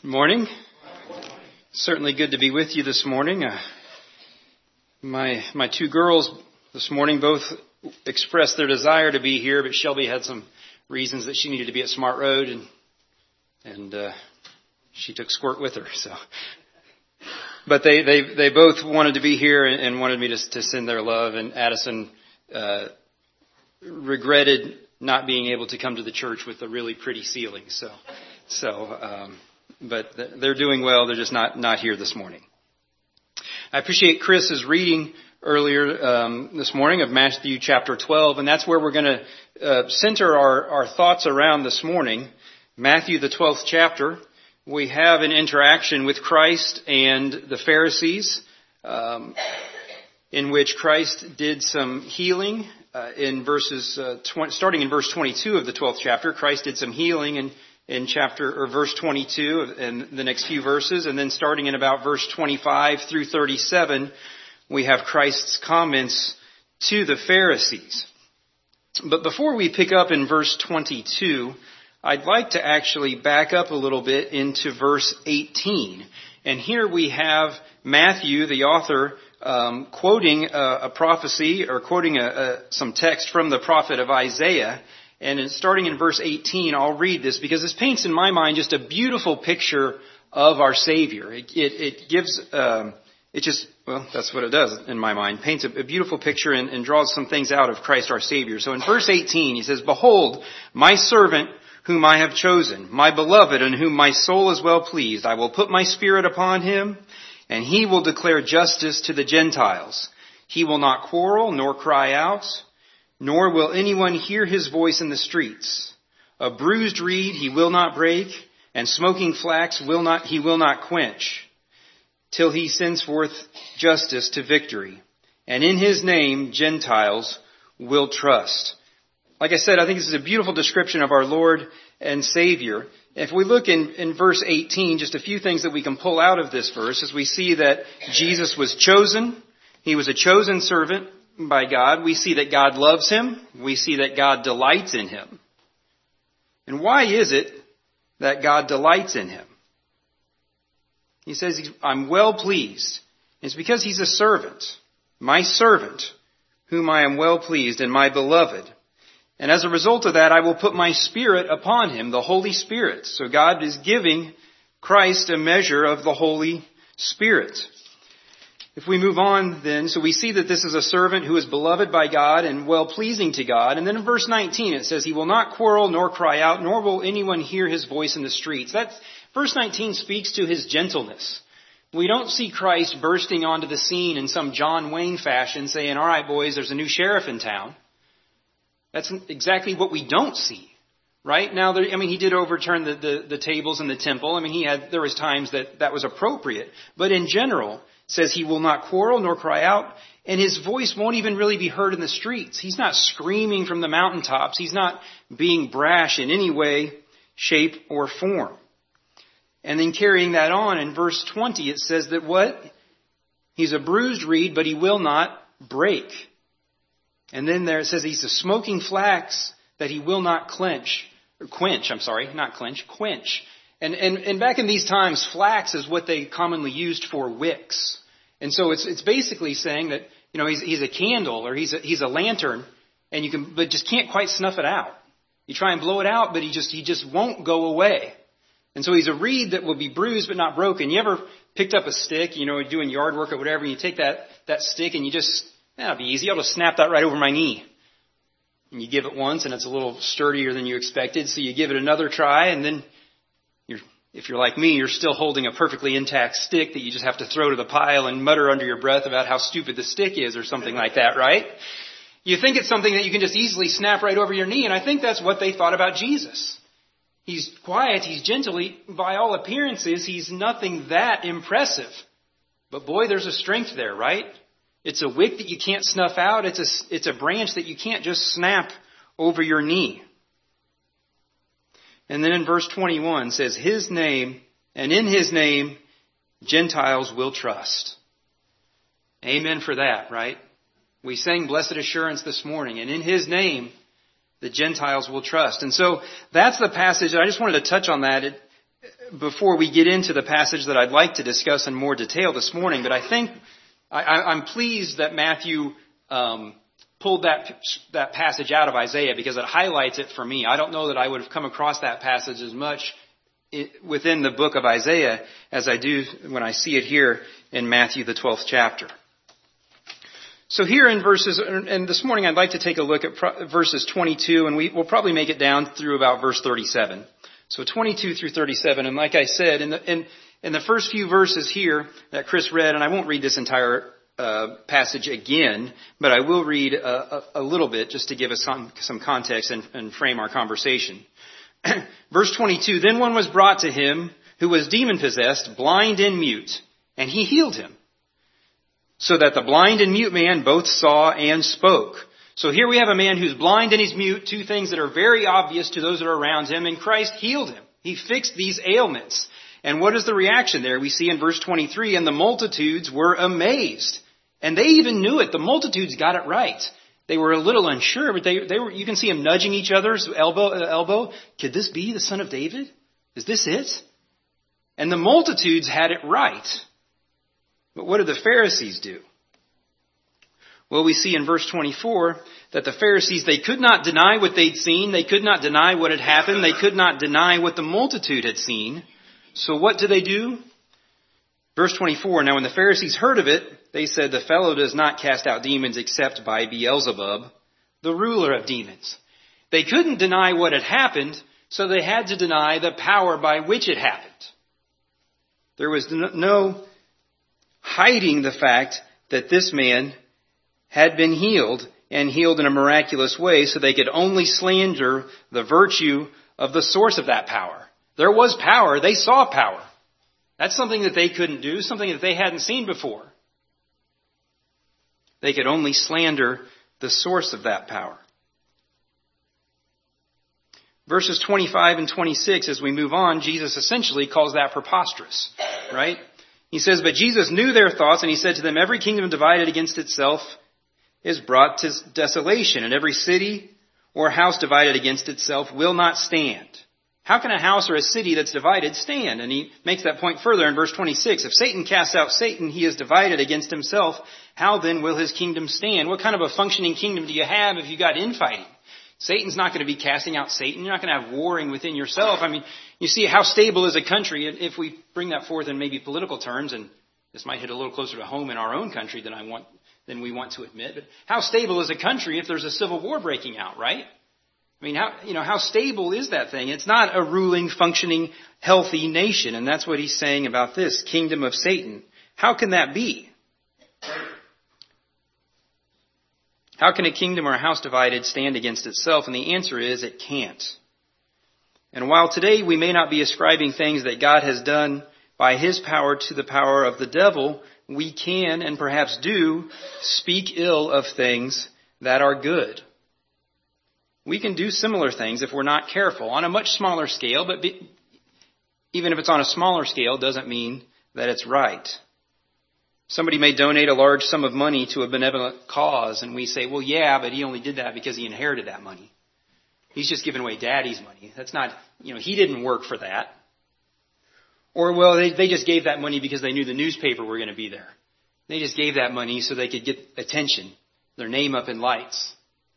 Good morning. Certainly good to be with you this morning. My two girls this morning both expressed their desire to be here, but Shelby had some reasons that she needed to be at Smart Road, and she took Squirt with her. So, but they both wanted to be here and wanted me to send their love. And Addison regretted not being able to come to the church with a really pretty ceiling. But they're doing well. They're just not here this morning. I appreciate Chris's reading earlier this morning of Matthew chapter 12, and that's where we're going to center our thoughts around this morning. Matthew, the 12th chapter, we have an interaction with Christ and the Pharisees, in which Christ did some healing in starting in verse 22 of the 12th chapter. Christ did some healing in verse 22 and the next few verses, and then starting in about verse 25 through 37, we have Christ's comments to the Pharisees. But before we pick up in verse 22, I'd like to actually back up a little bit into verse 18. And here we have Matthew, the author, quoting a prophecy or quoting some text from the prophet of Isaiah. And starting in verse 18, I'll read this because this paints in my mind just a beautiful picture of our Savior. It gives, that's what it does in my mind. Paints a beautiful picture and draws some things out of Christ our Savior. So in verse 18, he says, "Behold, my servant whom I have chosen, my beloved in whom my soul is well pleased. I will put my spirit upon him, and he will declare justice to the Gentiles. He will not quarrel nor cry out, nor will anyone hear his voice in the streets. A bruised reed he will not break, and smoking flax he will not quench, till he sends forth justice to victory. And in his name Gentiles will trust." Like I said, I think this is a beautiful description of our Lord and Savior. If we look in verse 18, just a few things that we can pull out of this verse is we see that Jesus was chosen. He was a chosen servant by God. We see that God loves him. We see that God delights in him. And why is it that God delights in him? He says, "I'm well pleased." It's because he's a servant, my servant, whom I am well pleased, and my beloved. And as a result of that, I will put my Spirit upon him, the Holy Spirit. So God is giving Christ a measure of the Holy Spirit. If we move on then, so we see that this is a servant who is beloved by God and well-pleasing to God. And then in verse 19 it says, "He will not quarrel nor cry out, nor will anyone hear his voice in the streets." Verse 19 speaks to his gentleness. We don't see Christ bursting onto the scene in some John Wayne fashion saying, "All right, boys, there's a new sheriff in town." That's exactly what we don't see. Right? Now, he did overturn the tables in the temple. There was times that was appropriate. But in general, says he will not quarrel nor cry out, and his voice won't even really be heard in the streets. He's not screaming from the mountaintops. He's not being brash in any way, shape, or form. And then carrying that on in verse 20, it says that what? He's a bruised reed, but he will not break. And then there it says he's a smoking flax that he will not quench. And back in these times, flax is what they commonly used for wicks. And so it's basically saying that, he's a candle or he's a lantern, and but just can't quite snuff it out. You try and blow it out, but he just won't go away. And so he's a reed that will be bruised but not broken. You ever picked up a stick, doing yard work or whatever, and you take that stick and you that'll be easy. I'll just snap that right over my knee. And you give it once and it's a little sturdier than you expected, so you give it another try, and then if you're like me, you're still holding a perfectly intact stick that you just have to throw to the pile and mutter under your breath about how stupid the stick is or something like that, right? You think it's something that you can just easily snap right over your knee, and I think that's what they thought about Jesus. He's quiet, he's gentle, by all appearances, he's nothing that impressive. But boy, there's a strength there, right? It's a wick that you can't snuff out. It's a branch that you can't just snap over your knee. And then in verse 21 says, "His name, and in his name, Gentiles will trust." Amen for that, right? We sang Blessed Assurance this morning, and in his name, the Gentiles will trust. And so that's the passage. I just wanted to touch on that before we get into the passage that I'd like to discuss in more detail this morning, but I think I'm pleased that Matthew pulled that passage out of Isaiah because it highlights it for me. I don't know that I would have come across that passage as much within the book of Isaiah as I do when I see it here in Matthew, the 12th chapter. So here in verses, and this morning I'd like to take a look at verses 22, and we'll probably make it down through about verse 37. So 22 through 37, and like I said, in the first few verses here that Chris read, and I won't read this entire passage again, but I will read a little bit just to give us some context and frame our conversation. Verse 22, then one was brought to him who was demon-possessed, blind and mute, and he healed him, so that the blind and mute man both saw and spoke. So here we have a man who's blind and he's mute, two things that are very obvious to those that are around him, and Christ healed him. He fixed these ailments. And what is the reaction there? We see in verse 23, and the multitudes were amazed. And they even knew it. The multitudes got it right. They were a little unsure, but they were, you can see them nudging each other's elbow. Could this be the son of David? Is this it? And the multitudes had it right. But what did the Pharisees do? Well, we see in verse 24 that the Pharisees, they could not deny what they'd seen. They could not deny what had happened. They could not deny what the multitude had seen. So what do they do? Verse 24, now when the Pharisees heard of it, they said, the fellow does not cast out demons except by Beelzebub, the ruler of demons. They couldn't deny what had happened, so they had to deny the power by which it happened. There was no hiding the fact that this man had been healed and healed in a miraculous way, so they could only slander the virtue of the source of that power. There was power. They saw power. That's something that they couldn't do, something that they hadn't seen before. They could only slander the source of that power. Verses 25 and 26, as we move on, Jesus essentially calls that preposterous, right? He says, but Jesus knew their thoughts, and he said to them, every kingdom divided against itself is brought to desolation, and every city or house divided against itself will not stand. How can a house or a city that's divided stand? And he makes that point further in verse 26. If Satan casts out Satan, he is divided against himself. How then will his kingdom stand? What kind of a functioning kingdom do you have if you got infighting? Satan's not going to be casting out Satan. You're not going to have warring within yourself. I mean, you see how stable is a country, if we bring that forth in maybe political terms, and this might hit a little closer to home in our own country than we want to admit, but how stable is a country if there's a civil war breaking out, right? I mean, how stable is that thing? It's not a ruling, functioning, healthy nation, and that's what he's saying about this kingdom of Satan. How can that be? How can a kingdom or a house divided stand against itself? And the answer is it can't. And while today we may not be ascribing things that God has done by his power to the power of the devil, we can and perhaps do speak ill of things that are good. We can do similar things if we're not careful on a much smaller scale, but even if it's on a smaller scale, doesn't mean that it's right. Somebody may donate a large sum of money to a benevolent cause, and we say, well, yeah, but he only did that because he inherited that money. He's just giving away daddy's money. That's not, he didn't work for that. Or, well, they just gave that money because they knew the newspaper were going to be there. They just gave that money so they could get attention, their name up in lights.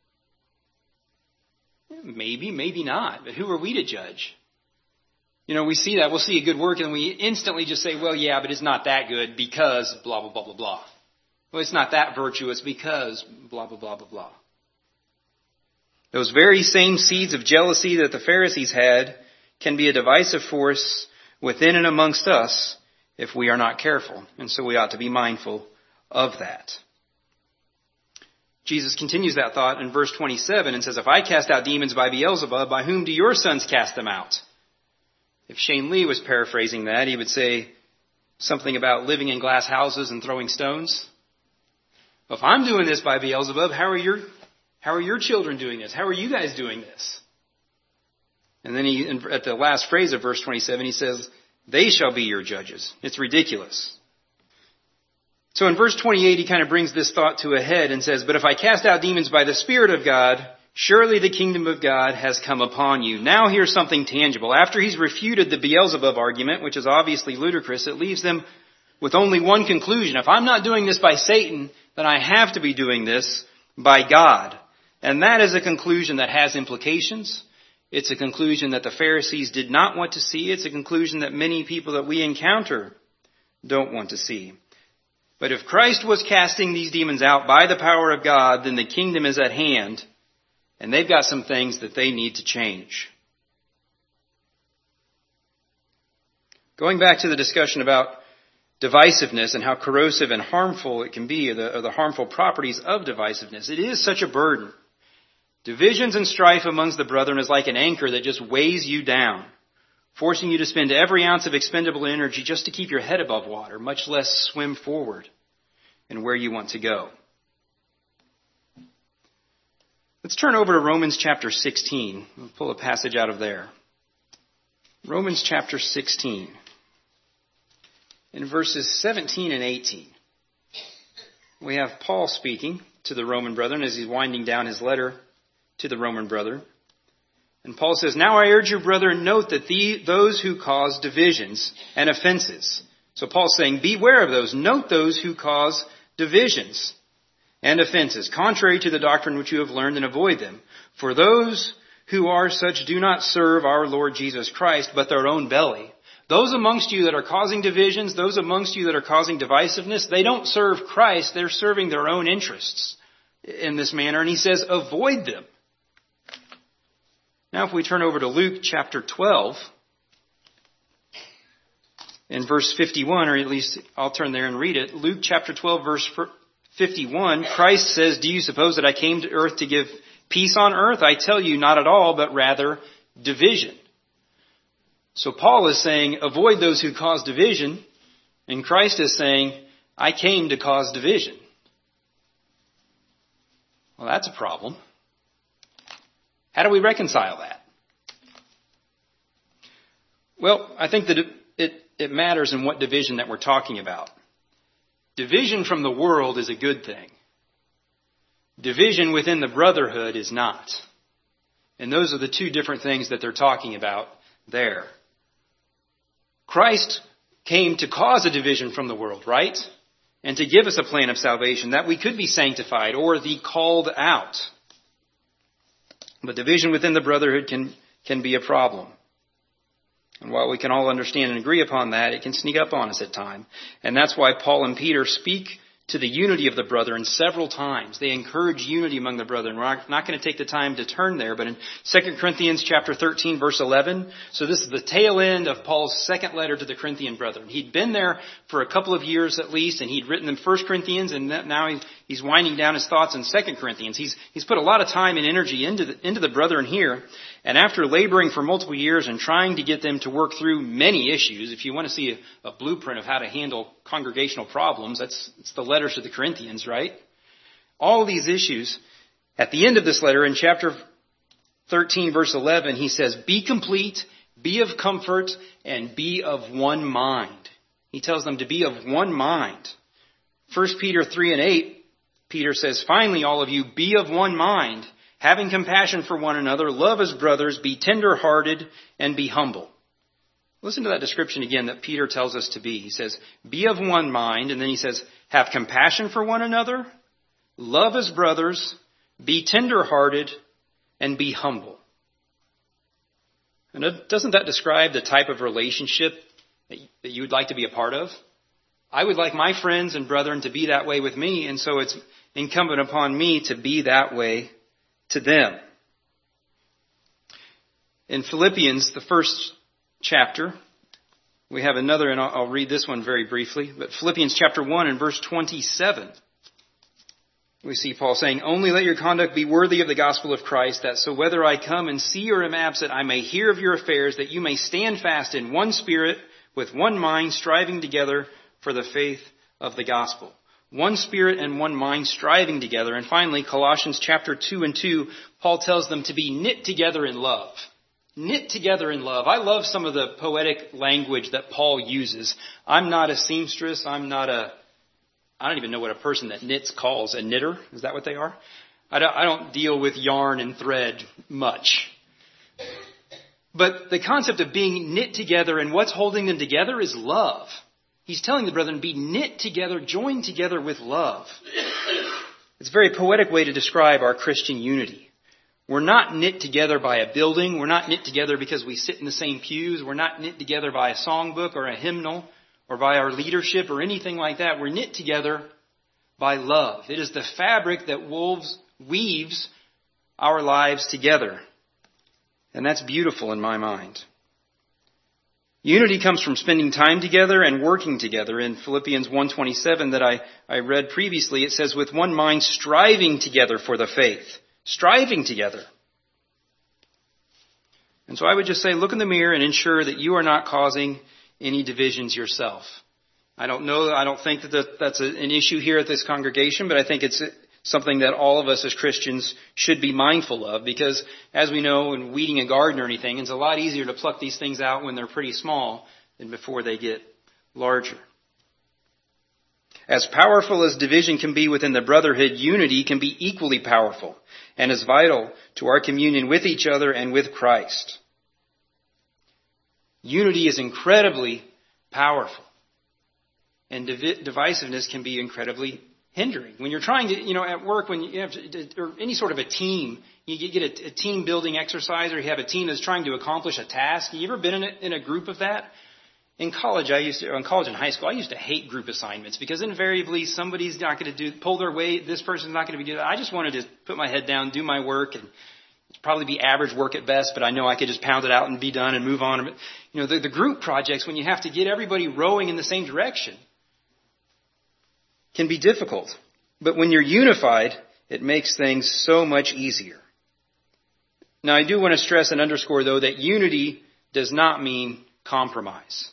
Maybe, maybe not, but who are we to judge? We see that. We'll see a good work and we instantly just say, well, yeah, but it's not that good because blah, blah, blah, blah, blah. Well, it's not that virtuous because blah, blah, blah, blah, blah. Those very same seeds of jealousy that the Pharisees had can be a divisive force within and amongst us if we are not careful. And so we ought to be mindful of that. Jesus continues that thought in verse 27 and says, if I cast out demons by Beelzebub, by whom do your sons cast them out? If Shane Lee was paraphrasing that, he would say something about living in glass houses and throwing stones. If I'm doing this by Beelzebub, how are your children doing this? How are you guys doing this? And then at the last phrase of verse 27, he says, they shall be your judges. It's ridiculous. So in verse 28, he kind of brings this thought to a head and says, but if I cast out demons by the Spirit of God, Surely the kingdom of God has come upon you. Now here's something tangible. After he's refuted the Beelzebub argument, which is obviously ludicrous, it leaves them with only one conclusion. If I'm not doing this by Satan, then I have to be doing this by God. And that is a conclusion that has implications. It's a conclusion that the Pharisees did not want to see. It's a conclusion that many people that we encounter don't want to see. But if Christ was casting these demons out by the power of God, then the kingdom is at hand, and they've got some things that they need to change. Going back to the discussion about divisiveness and how corrosive and harmful it can be, or the harmful properties of divisiveness, it is such a burden. Divisions and strife amongst the brethren is like an anchor that just weighs you down, forcing you to spend every ounce of expendable energy just to keep your head above water, much less swim forward and where you want to go. Let's turn over to Romans chapter 16. We'll pull a passage out of there. Romans chapter 16. In verses 17 and 18, we have Paul speaking to the Roman brethren as he's winding down his letter to the Roman brethren. And Paul says, "Now I urge you, brethren, note that those who cause divisions and offenses." So Paul's saying, beware of those. Note those who cause divisions and offenses, contrary to the doctrine which you have learned, and avoid them. For those who are such do not serve our Lord Jesus Christ, but their own belly. Those amongst you that are causing divisions, those amongst you that are causing divisiveness, they don't serve Christ, they're serving their own interests in this manner. And he says, avoid them. Now if we turn over to Luke chapter 12, in verse 51, or at least I'll turn there and read it. Luke chapter 12, verse 51, Christ says, "Do you suppose that I came to earth to give peace on earth? I tell you, not at all, but rather division." So Paul is saying, avoid those who cause division. And Christ is saying, I came to cause division. Well, that's a problem. How do we reconcile that? Well, I think that it matters in what division that we're talking about. Division from the world is a good thing. Division within the brotherhood is not. And those are the two different things that they're talking about there. Christ came to cause a division from the world, right? And to give us a plan of salvation that we could be sanctified or the called out. But division within the brotherhood can be a problem. And while we can all understand and agree upon that, it can sneak up on us at times. And that's why Paul and Peter speak to the unity of the brethren several times. They encourage unity among the brethren. We're not going to take the time to turn there, but in 2 Corinthians chapter 13, verse 11, so this is the tail end of Paul's second letter to the Corinthian brethren. He'd been there for a couple of years at least, and he'd written them 1 Corinthians, and now he's winding down his thoughts in 2 Corinthians. He's put a lot of time and energy into the brethren here, and after laboring for multiple years and trying to get them to work through many issues, if you want to see a blueprint of how to handle congregational problems, it's the letters to the Corinthians, right? All these issues, at the end of this letter in chapter 13, verse 11, he says, "Be complete, be of comfort, and be of one mind." He tells them to be of one mind. 1 Peter 3 and 8, Peter says, "Finally, all of you, be of one mind, having compassion for one another, love as brothers, be tender-hearted, and be humble." Listen to that description again that Peter tells us to be. He says, be of one mind, and then he says, have compassion for one another, love as brothers, be tender-hearted, and be humble. And doesn't that describe the type of relationship that you would like to be a part of? I would like my friends and brethren to be that way with me, and so it's incumbent upon me to be that way to them. In Philippians, the first chapter, we have another, and I'll read this one very briefly, but Philippians chapter 1 and verse 27, we see Paul saying, "Only let your conduct be worthy of the gospel of Christ, that so whether I come and see or am absent, I may hear of your affairs, that you may stand fast in one spirit, with one mind, striving together for the faith of the gospel." One spirit and one mind striving together. And finally, Colossians chapter 2 and 2, Paul tells them to be knit together in love. Knit together in love. I love some of the poetic language that Paul uses. I'm not a seamstress. I don't even know what a person that knits calls a knitter. Is that what they are? I don't deal with yarn and thread much. But the concept of being knit together and what's holding them together is love. He's telling the brethren, be knit together, joined together with love. It's a very poetic way to describe our Christian unity. We're not knit together by a building. We're not knit together because we sit in the same pews. We're not knit together by a songbook or a hymnal or by our leadership or anything like that. We're knit together by love. It is the fabric that weaves our lives together. And that's beautiful in my mind. Unity comes from spending time together and working together. In Philippians 1:27 that I read previously, it says, with one mind striving together for the faith. Striving together. And so I would just say, look in the mirror and ensure that you are not causing any divisions yourself. I don't think that that's an issue here at this congregation, but I think it's something that all of us as Christians should be mindful of, because as we know, in weeding a garden or anything, it's a lot easier to pluck these things out when they're pretty small than before they get larger. As powerful as division can be within the brotherhood, unity can be equally powerful and is vital to our communion with each other and with Christ. Unity is incredibly powerful, and divisiveness can be incredibly hindering. When you're trying to, at work, when you have to, or any sort of a team, you get a team building exercise, or you have a team that's trying to accomplish a task. You ever been in a group of that? In college, and high school, I used to hate group assignments because invariably somebody's not going to pull their weight. This person's not going to be doing that. I just wanted to put my head down, do my work, and it'd probably be average work at best, but I know I could just pound it out and be done and move on. The group projects, when you have to get everybody rowing in the same direction, can be difficult. But when you're unified, it makes things so much easier. Now, I do want to stress and underscore, though, that unity does not mean compromise.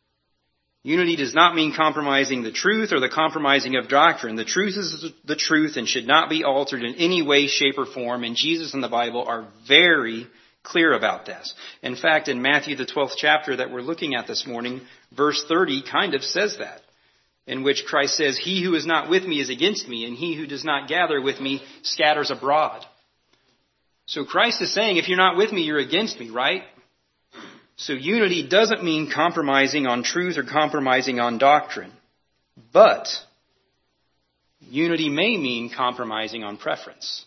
Unity does not mean compromising the truth or the compromising of doctrine. The truth is the truth and should not be altered in any way, shape, or form. And Jesus and the Bible are very clear about this. In fact, in Matthew, the 12th chapter that we're looking at this morning, verse 30 kind of says that, in which Christ says, he who is not with me is against me, and he who does not gather with me scatters abroad. So Christ is saying, if you're not with me, you're against me, right? So unity doesn't mean compromising on truth or compromising on doctrine. But unity may mean compromising on preference.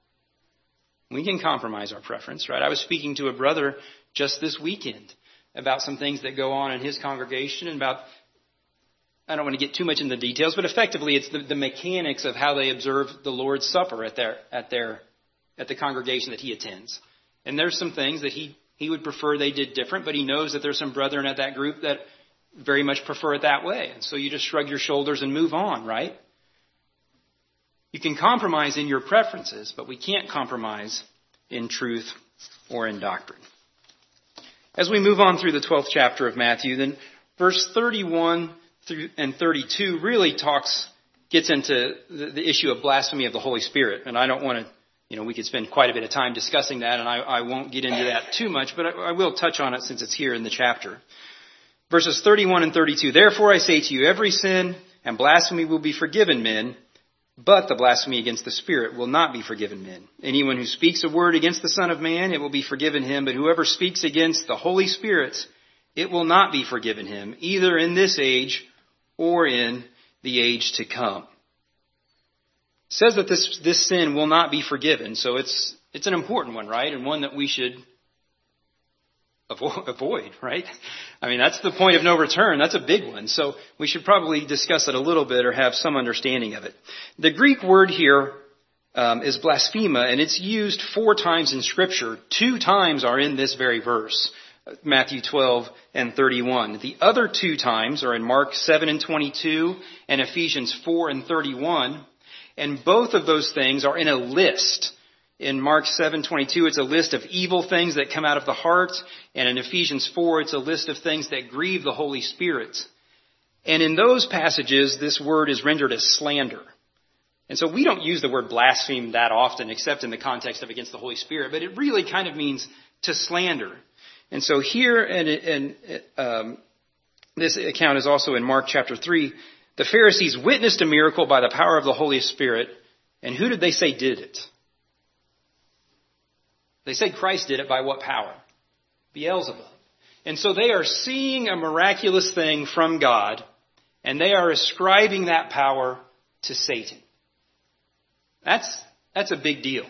We can compromise our preference, right? I was speaking to a brother just this weekend about some things that go on in his congregation and about, I don't want to get too much into the details, but effectively it's the mechanics of how they observe the Lord's Supper at the congregation that he attends. And there's some things that he would prefer they did different, but he knows that there's some brethren at that group that very much prefer it that way. And so you just shrug your shoulders and move on, right? You can compromise in your preferences, but we can't compromise in truth or in doctrine. As we move on through the 12th chapter of Matthew, then verse 31 through and 32 really gets into the issue of blasphemy of the Holy Spirit. And I don't want to, we could spend quite a bit of time discussing that, and I won't get into that too much, but I will touch on it since it's here in the chapter. Verses 31 and 32, therefore I say to you, every sin and blasphemy will be forgiven men, but the blasphemy against the Spirit will not be forgiven men. Anyone who speaks a word against the Son of Man, it will be forgiven him, but whoever speaks against the Holy Spirit, it will not be forgiven him, either in this age or in the age to come. It says that this sin will not be forgiven, so it's an important one, right? And one that we should avoid, right? I mean, that's the point of no return. That's a big one. So we should probably discuss it a little bit or have some understanding of it. The Greek word here is blasphema, and it's used 4 times in Scripture. 2 times are in this very verse, Matthew 12 and 31. The other 2 times are in Mark 7 and 22 and Ephesians 4 and 31. And both of those things are in a list. In Mark 7:22, it's a list of evil things that come out of the heart. And in Ephesians 4, it's a list of things that grieve the Holy Spirit. And in those passages, this word is rendered as slander. And so we don't use the word blaspheme that often, except in the context of against the Holy Spirit. But it really kind of means to slander. And so here, and this account is also in Mark chapter 3, the Pharisees witnessed a miracle by the power of the Holy Spirit. And who did they say did it? They said Christ did it by what power? Beelzebub. And so they are seeing a miraculous thing from God, and they are ascribing that power to Satan. That's a big deal.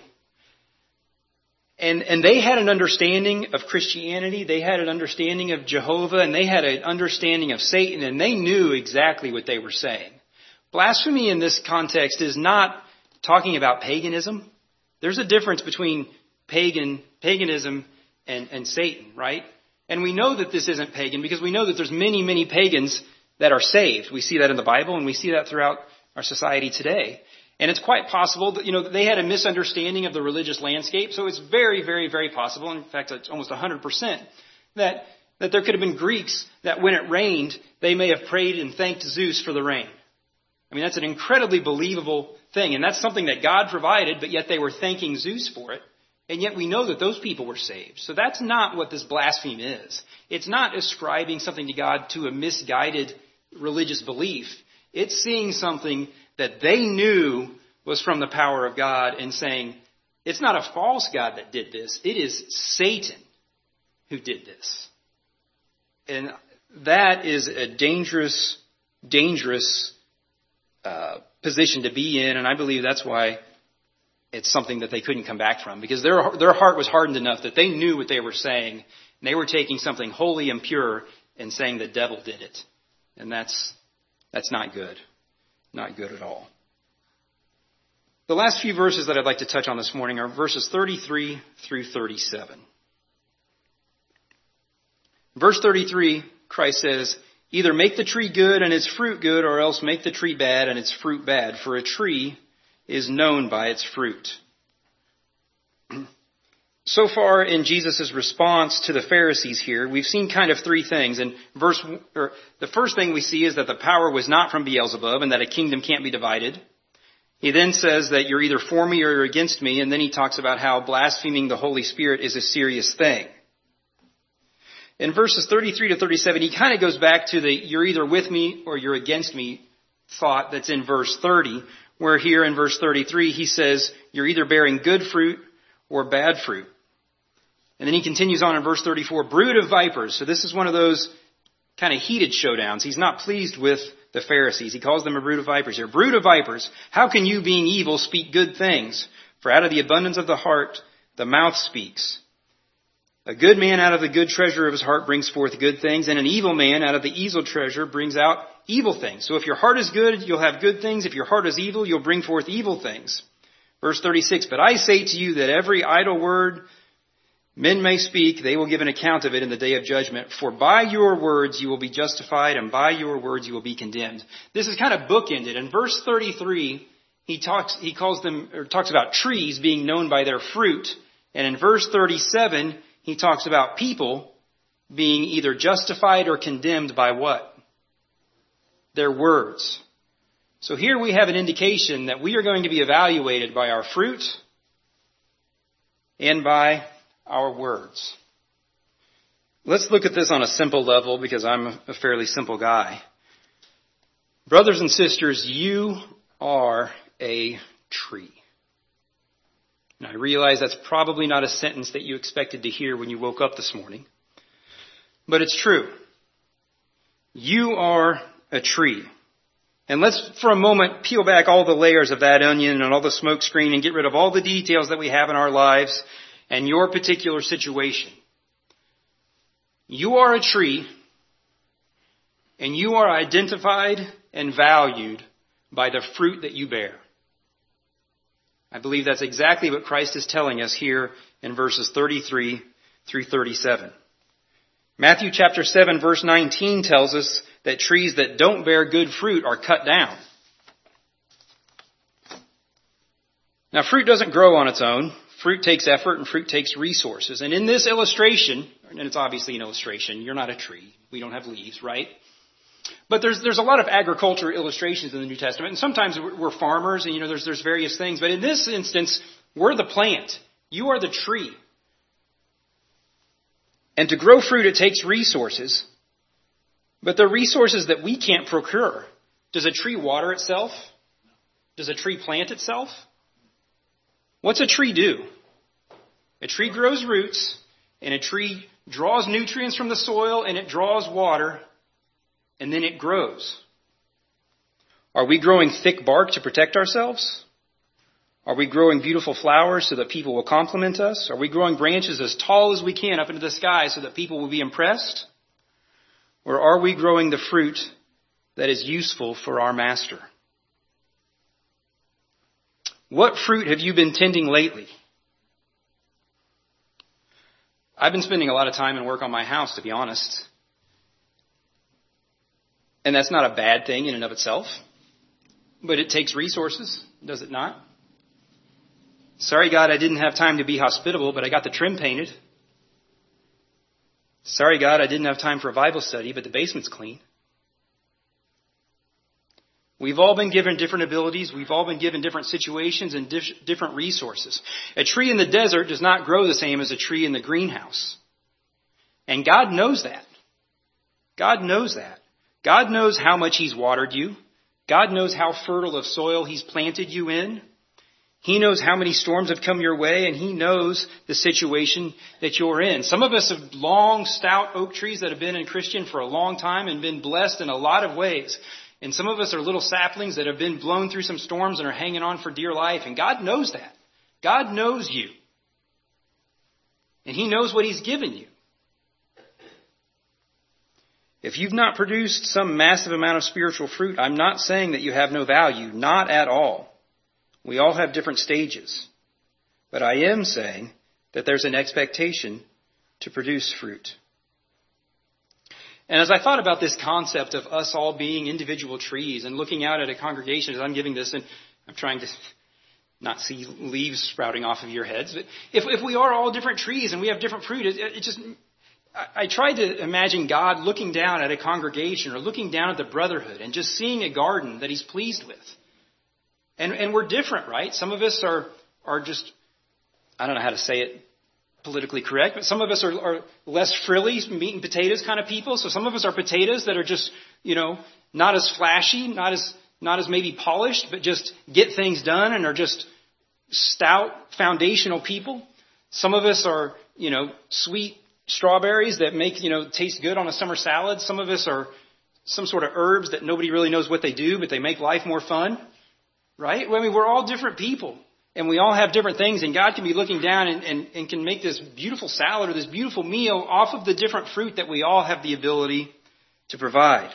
And they had an understanding of Christianity, they had an understanding of Jehovah, and they had an understanding of Satan, and they knew exactly what they were saying. Blasphemy in this context is not talking about paganism. There's a difference between paganism and Satan, right? And we know that this isn't pagan because we know that there's many, many pagans that are saved. We see that in the Bible, and we see that throughout our society today. And it's quite possible that, they had a misunderstanding of the religious landscape. So it's very, very, very possible. In fact, it's almost 100% that there could have been Greeks that when it rained, they may have prayed and thanked Zeus for the rain. I mean, that's an incredibly believable thing. And that's something that God provided, but yet they were thanking Zeus for it. And yet we know that those people were saved. So that's not what this blasphemy is. It's not ascribing something to God to a misguided religious belief. It's seeing something that they knew was from the power of God and saying, it's not a false God that did this. It is Satan who did this. And that is a dangerous, dangerous position to be in. And I believe that's why it's something that they couldn't come back from, because their heart was hardened enough that they knew what they were saying. And they were taking something holy and pure and saying the devil did it. And that's not good. Not good at all. The last few verses that I'd like to touch on this morning are verses 33 through 37. Verse 33, Christ says, either make the tree good and its fruit good, or else make the tree bad and its fruit bad, for a tree is known by its fruit. So far in Jesus' response to the Pharisees here, we've seen kind of three things. And the first thing we see is that the power was not from Beelzebub and that a kingdom can't be divided. He then says that you're either for me or you're against me. And then he talks about how blaspheming the Holy Spirit is a serious thing. In verses 33 to 37, he kind of goes back to the you're either with me or you're against me thought that's in verse 30, where here in verse 33 he says you're either bearing good fruit or bad fruit. And then he continues on in verse 34, brood of vipers. So this is one of those kind of heated showdowns. He's not pleased with the Pharisees. He calls them a brood of vipers here. Brood of vipers, how can you, being evil, speak good things? For out of the abundance of the heart, the mouth speaks. A good man out of the good treasure of his heart brings forth good things, and an evil man out of the evil treasure brings out evil things. So if your heart is good, you'll have good things. If your heart is evil, you'll bring forth evil things. Verse 36, but I say to you that every idle word men may speak, they will give an account of it in the day of judgment. For by your words you will be justified, and by your words you will be condemned. This is kind of bookended. In verse 33, he talks about trees being known by their fruit. And in verse 37, he talks about people being either justified or condemned by what? Their words. So here we have an indication that we are going to be evaluated by our fruit and by our words. Let's look at this on a simple level because I'm a fairly simple guy. Brothers and sisters, you are a tree. Now, I realize that's probably not a sentence that you expected to hear when you woke up this morning, but it's true. You are a tree. And let's, for a moment, peel back all the layers of that onion and all the smoke screen and get rid of all the details that we have in our lives and your particular situation. You are a tree, and you are identified and valued by the fruit that you bear. I believe that's exactly what Christ is telling us here in verses 33 through 37. Matthew chapter 7 verse 19 tells us that trees that don't bear good fruit are cut down. Now, fruit doesn't grow on its own. Fruit takes effort and fruit takes resources. And in this illustration, and it's obviously an illustration, you're not a tree. We don't have leaves, right? But there's a lot of agriculture illustrations in the New Testament. And sometimes we're farmers and, there's various things. But in this instance, we're the plant. You are the tree. And to grow fruit, it takes resources. But they're resources that we can't procure. Does a tree water itself? Does a tree plant itself? What's a tree do? A tree grows roots, and a tree draws nutrients from the soil, and it draws water, and then it grows. Are we growing thick bark to protect ourselves? Are we growing beautiful flowers so that people will compliment us? Are we growing branches as tall as we can up into the sky so that people will be impressed? Or are we growing the fruit that is useful for our master? What fruit have you been tending lately? I've been spending a lot of time and work on my house, to be honest. And that's not a bad thing in and of itself. But it takes resources, does it not? Sorry, God, I didn't have time to be hospitable, but I got the trim painted. Sorry, God, I didn't have time for a Bible study, but the basement's clean. We've all been given different abilities. We've all been given different situations and different resources. A tree in the desert does not grow the same as a tree in the greenhouse. And God knows that. God knows that. God knows how much He's watered you. God knows how fertile of soil He's planted you in. He knows how many storms have come your way, and He knows the situation that you're in. Some of us have long, stout oak trees that have been in Christian for a long time and been blessed in a lot of ways. And some of us are little saplings that have been blown through some storms and are hanging on for dear life. And God knows that. God knows you. And He knows what He's given you. If you've not produced some massive amount of spiritual fruit, I'm not saying that you have no value. Not at all. We all have different stages. But I am saying that there's an expectation to produce fruit. And as I thought about this concept of us all being individual trees and looking out at a congregation as I'm giving this, and I'm trying to not see leaves sprouting off of your heads, but if we are all different trees and we have different fruit, I tried to imagine God looking down at a congregation or looking down at the brotherhood and just seeing a garden that He's pleased with. And we're different, right? Some of us are just, I don't know how to say it politically correct, but some of us are less frilly, meat and potatoes kind of people. So some of us are potatoes that are just, not as flashy, not as maybe polished, but just get things done and are just stout, foundational people. Some of us are, sweet strawberries that make, taste good on a summer salad. Some of us are some sort of herbs that nobody really knows what they do, but they make life more fun. Right? I mean, we're all different people. And we all have different things. And God can be looking down and can make this beautiful salad or this beautiful meal off of the different fruit that we all have the ability to provide.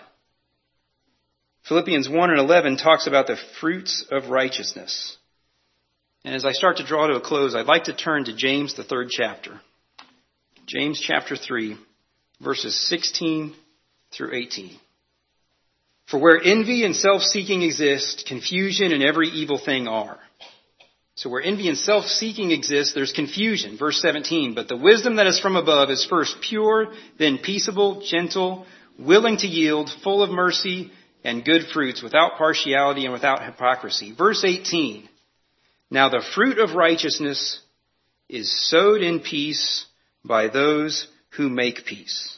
Philippians 1:11 talks about the fruits of righteousness. And as I start to draw to a close, I'd like to turn to James, the 3rd chapter. James chapter 3, verses 16 through 18. For where envy and self-seeking exist, confusion and every evil thing are. So where envy and self-seeking exist, there's confusion. Verse 17, but the wisdom that is from above is first pure, then peaceable, gentle, willing to yield, full of mercy and good fruits, without partiality and without hypocrisy. Verse 18, now the fruit of righteousness is sowed in peace by those who make peace.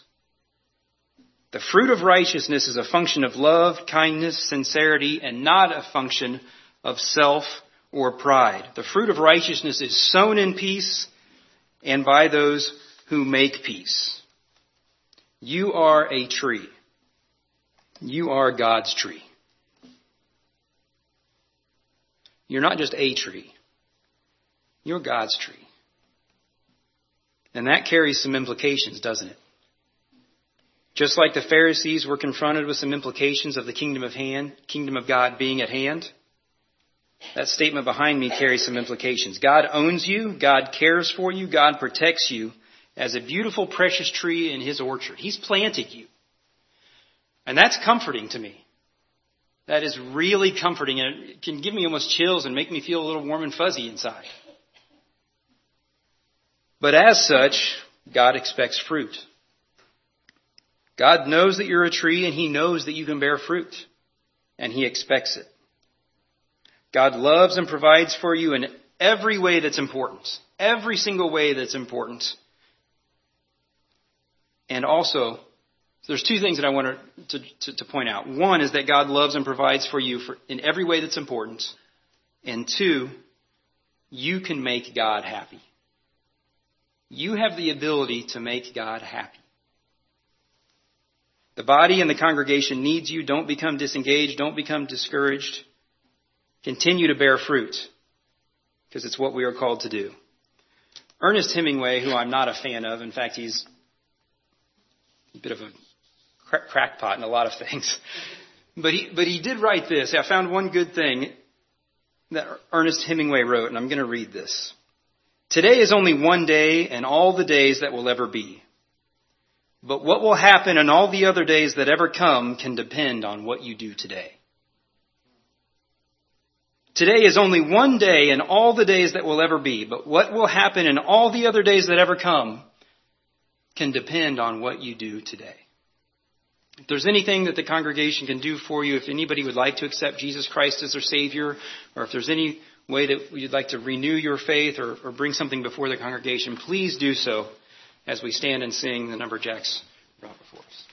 The fruit of righteousness is a function of love, kindness, sincerity, and not a function of self or pride. The fruit of righteousness is sown in peace and by those who make peace. You are a tree. You are God's tree. You're not just a tree. You're God's tree. And that carries some implications, doesn't it? Just like the Pharisees were confronted with some implications of the kingdom of God being at hand, that statement behind me carries some implications. God owns you. God cares for you. God protects you as a beautiful, precious tree in His orchard. He's planted you. And that's comforting to me. That is really comforting, and it can give me almost chills and make me feel a little warm and fuzzy inside. But as such, God expects fruit. God knows that you're a tree, and He knows that you can bear fruit, and He expects it. God loves and provides for you in every way that's important, every single way that's important. And also, there's two things that I want to point out. One is that God loves and provides for you in every way that's important. And two, you can make God happy. you have the ability to make God happy. The body and the congregation needs you. Don't become disengaged. Don't become discouraged. Continue to bear fruit, because it's what we are called to do. Ernest Hemingway, who I'm not a fan of, in fact, he's a bit of a crackpot in a lot of things, but he did write this. I found one good thing that Ernest Hemingway wrote, and I'm going to read this. Today is only one day and all the days that will ever be. But what will happen in all the other days that ever come can depend on what you do today. Today is only one day and all the days that will ever be. But what will happen in all the other days that ever come can depend on what you do today. If there's anything that the congregation can do for you, if anybody would like to accept Jesus Christ as their Savior, or if there's any way that you'd like to renew your faith or bring something before the congregation, please do so as we stand and sing the number Jack's brought before us.